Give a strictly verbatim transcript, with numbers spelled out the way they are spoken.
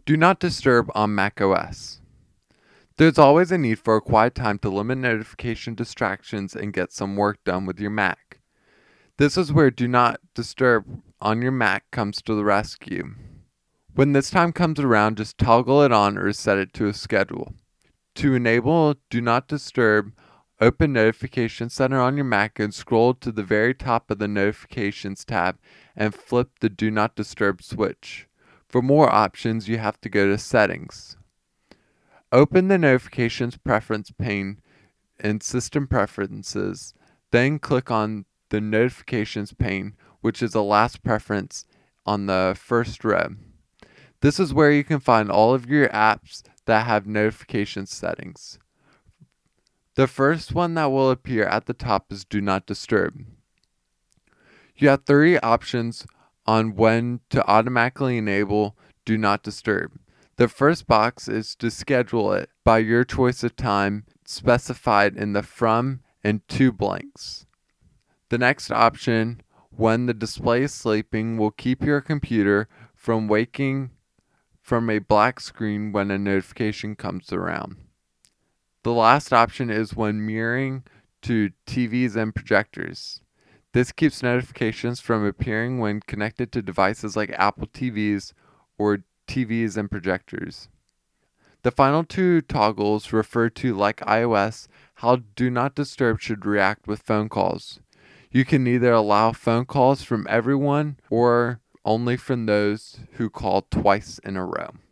Do not disturb on macOS. There's always a need for a quiet time to limit notification distractions and get some work done with your Mac. This is where Do Not Disturb on your Mac comes to the rescue. When this time comes around, just toggle it on or set it to a schedule. To enable Do Not Disturb, open Notification Center on your Mac and scroll to the very top of the Notifications tab and flip the Do Not Disturb switch. For more options, you have to go to Settings. Open the Notifications Preference pane in System Preferences, then click on the Notifications pane, which is the last preference on the first row. This is where you can find all of your apps that have notification settings. The first one that will appear at the top is Do Not Disturb. You have three options on when to automatically enable Do Not Disturb. The first box is to schedule it by your choice of time specified in the From and To blanks. The next option, when the display is sleeping, will keep your computer from waking from a black screen when a notification comes around. The last option is when mirroring to T Vs and projectors. This keeps notifications from appearing when connected to devices like Apple T Vs or T Vs and projectors. The final two toggles refer to, like iOS, how Do Not Disturb should react with phone calls. You can either allow phone calls from everyone or only from those who call twice in a row.